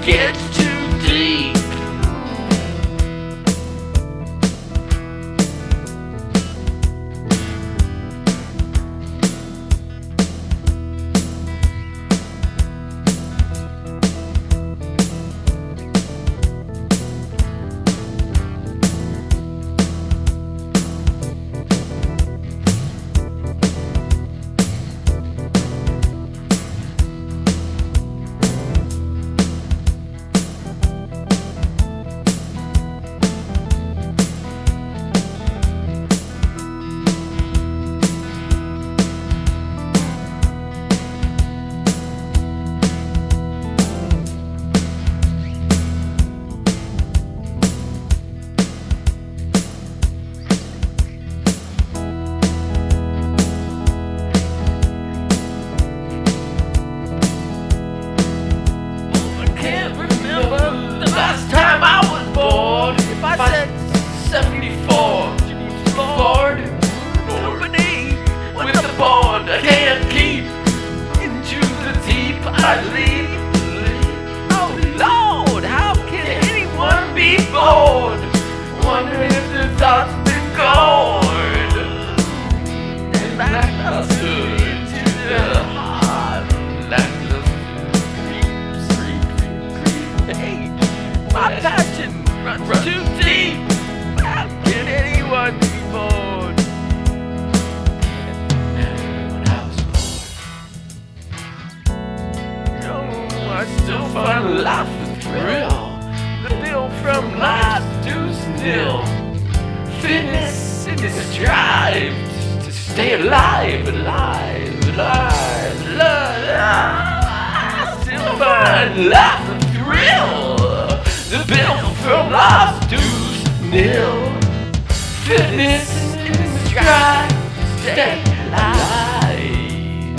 gets too deep. Last time I was born, if I said 74, Ford company with the bond I can't keep. Into the deep I leap. Oh Lord, how can anyone be bored? Wondering if the thought's been gored. And lackluster into the heart. My passion runs too deep. How can anyone be bored? When I was born, no, I still find life a thrill. The bill from life to nil. Fitness in this drive to stay alive, alive, alive, alive. I still find life a thrill. The bill from life's dues nil. Fitness in the stride to stay alive.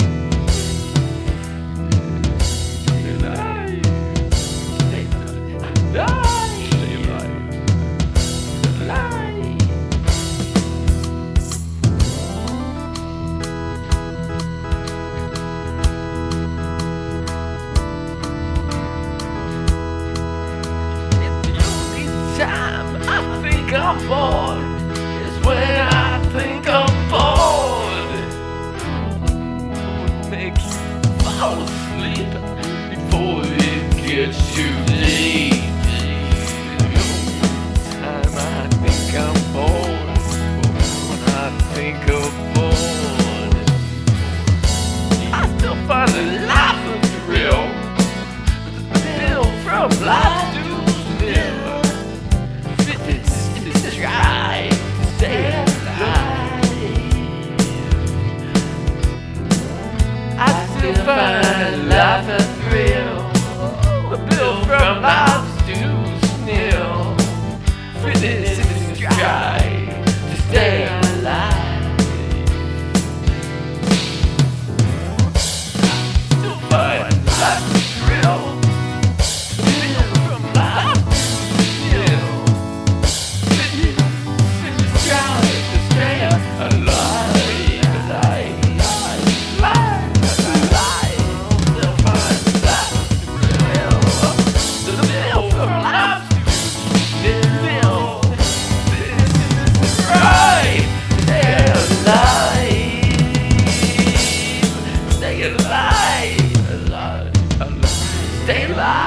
Stay alive. Stay alive. Stay alive. Alive. Time I think I'm bored is when I think I'm bored. What makes you fall asleep before it gets too deep? Time I think I'm bored, when I think I'm bored, I still find the life a thrill. The bill from life to nil. Try to stay alive. I still find life a thrill. The bill from life's dues nil. Fitness is try to stay alive. Still find life a thrill. Stay alive.